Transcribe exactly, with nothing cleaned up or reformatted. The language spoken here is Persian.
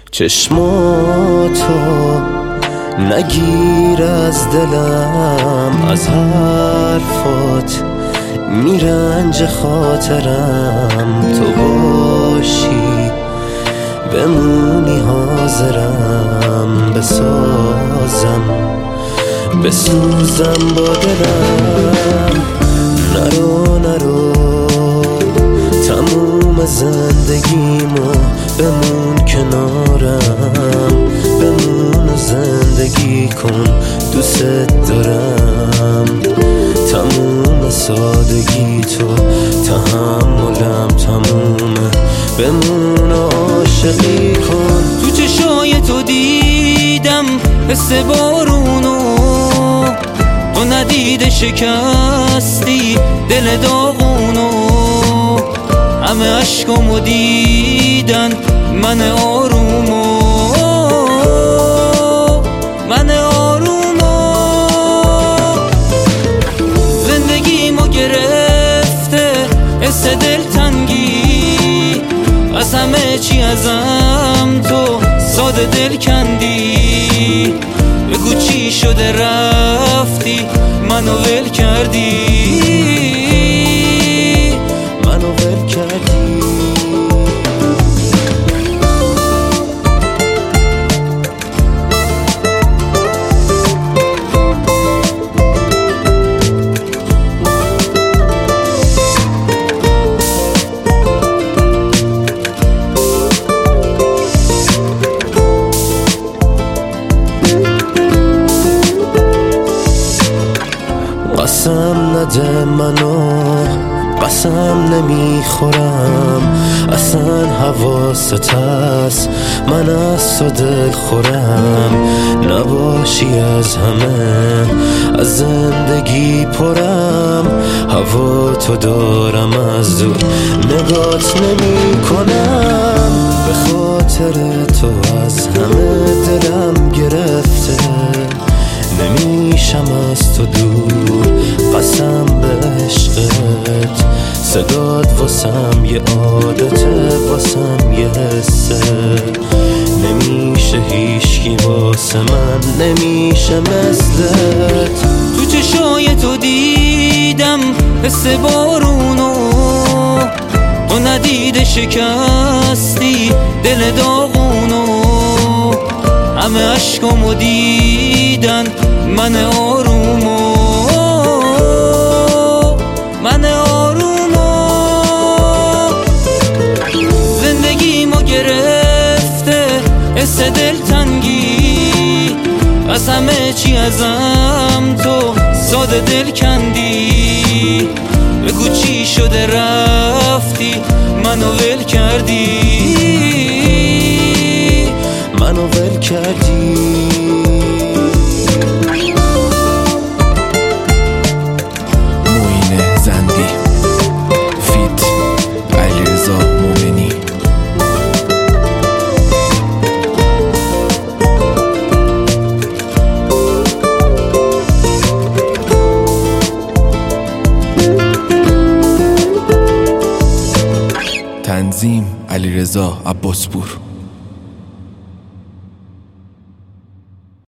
چشماتو نگیر از دلم، از حرفات میرنج خاطرم. تو باشی بمونی حاضرم، بسازم بسوزم با دلم. نرو نرو تموم زندگیمو بمون کنارم، بمون و زندگی کن، دوست دارم. تموم سادگی تو تحملم تمومه، بمون و عاشقی کن. تو چشای تو دیدم حس بارونو، تو ندیده شکستی دل داغونو. همه عشقامو دیدن من آرومو، من آرومو. زندگی ما گرفته حس دلتنگی، از همه چی ازم تو ساده دل کندی. بگو چی شده رفتی منو ول کردی، منو ول کردی. قسم نده منو، قسم نمیخورم، اصلا حواست هست من از تو دل خورم. نباشی از همه از زندگی پرم، هوا تو دارم از دور نگات نمی کنم. به خاطر تو از همه دلم گرفته، نمیشم از تو دور، قسم به عشقت. صدات واسم یه عادته، واسم یه حسه، نمیشه هیچکی واسه من، نمیشه مثلت. تو چشای تو دیدم حس بارونو، تو ندیده شکستی دل داغونو. همه عشقامو دیدن من آرومو، من آرومو. زندگی ما گرفته حس دلتنگی، از همه چی ازم تو ساده دل کندی. بگو چی شده رفتی منو ول کردی، منو ول کردی. معین زندی فیت علیرضا مومنی. تنظیم علیرضا عباسپور.